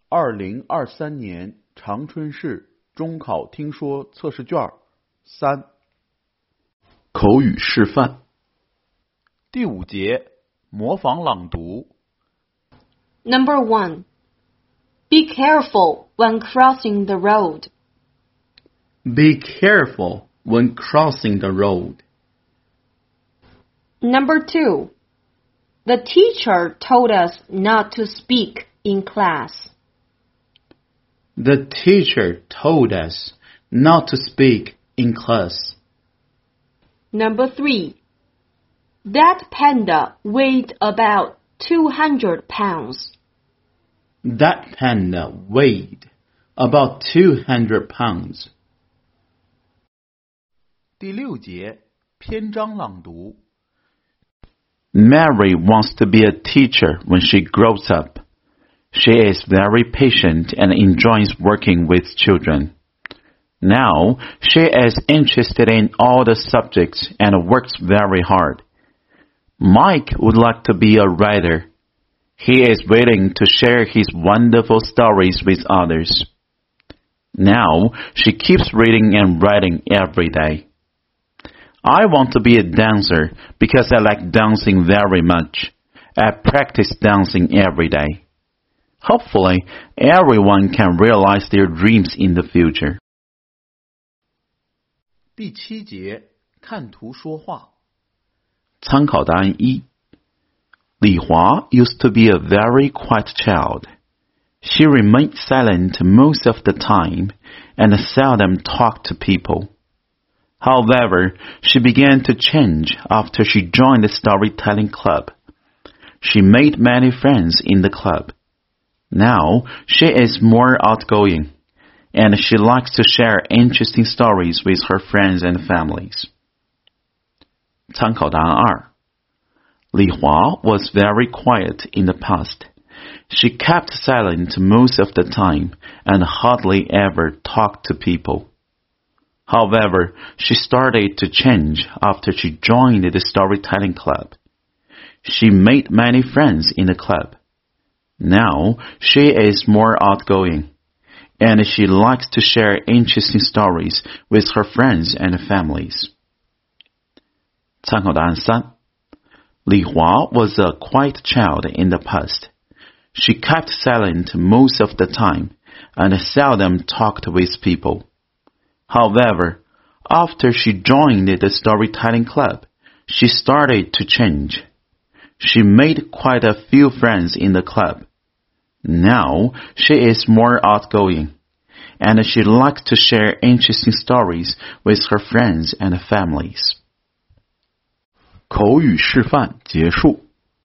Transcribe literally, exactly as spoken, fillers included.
二零二三年长春市中考听说测试卷三口语示范。 第五节模仿朗读。 Number one. Be careful when crossing the road. Be careful when crossing the road. Number two. The teacher told us not to speak in class. The teacher told us not to speak in class. Number three. That panda weighed about two hundred pounds. That panda weighed about two hundred pounds. 第六节篇章朗读。 Mary wants to be a teacher when she grows up. She is very patient and enjoys working with children. Now, she is interested in all the subjects and works very hard. Mike would like to be a writer. He is waiting to share his wonderful stories with others. Now, she keeps reading and writing every day. I want to be a dancer because I like dancing very much. I practice dancing every day. Hopefully, everyone can realize their dreams in the future. 第七节看图说话。 参考答案一。李华 used to be a very quiet child. She remained silent most of the time and seldom talked to people. However, she began to change after she joined the storytelling club. She made many friends in the club. Now, she is more outgoing, and she likes to share interesting stories with her friends and families. 参考答案二。李华 was very quiet in the past. She kept silent most of the time and hardly ever talked to people. However, she started to change after she joined the storytelling club. She made many friends in the club. Now, she is more outgoing, and she likes to share interesting stories with her friends and families. 参考答案三。李华 was a quiet child in the past. She kept silent most of the time and seldom talked with people. However, after she joined the storytelling club, she started to change. She made quite a few friends in the club. Now, she is more outgoing, and she likes to share interesting stories with her friends and families. 口语示范结束。